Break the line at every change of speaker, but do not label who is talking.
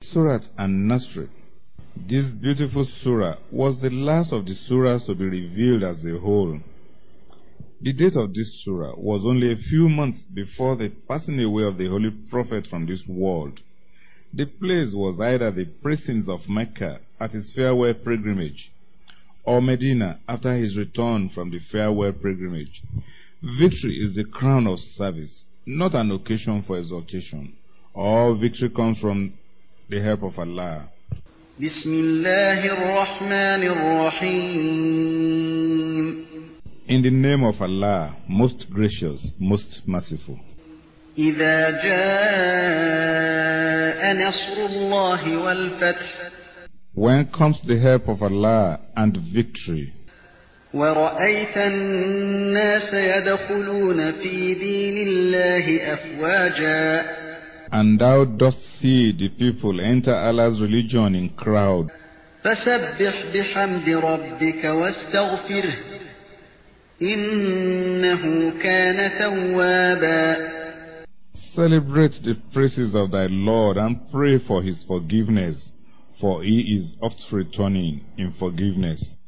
Surat An-Nasr. This beautiful surah was the last of the surahs to be revealed as a whole. The date of this surah was only a few months before the passing away of the Holy Prophet from this world. The place was either the precincts of Mecca at his farewell pilgrimage, or Medina after his return from the farewell pilgrimage. Victory is the crown of service, not an occasion for exaltation. All victory comes from the help of Allah.
Bismillahir-Rahmanir-Rahim.
In the name of Allah, most gracious, most merciful.
إذا جاء نصر الله والفتح.
When comes the help of Allah and victory,
ورأيت الناس يدخلون في دين الله أفواجا.
and thou dost see the people enter Allah's religion in crowd,
فسبح بحمد ربك واستغفره إنه كان توابا.
celebrate the praises of thy Lord and pray for his forgiveness, for he is oft returning in forgiveness.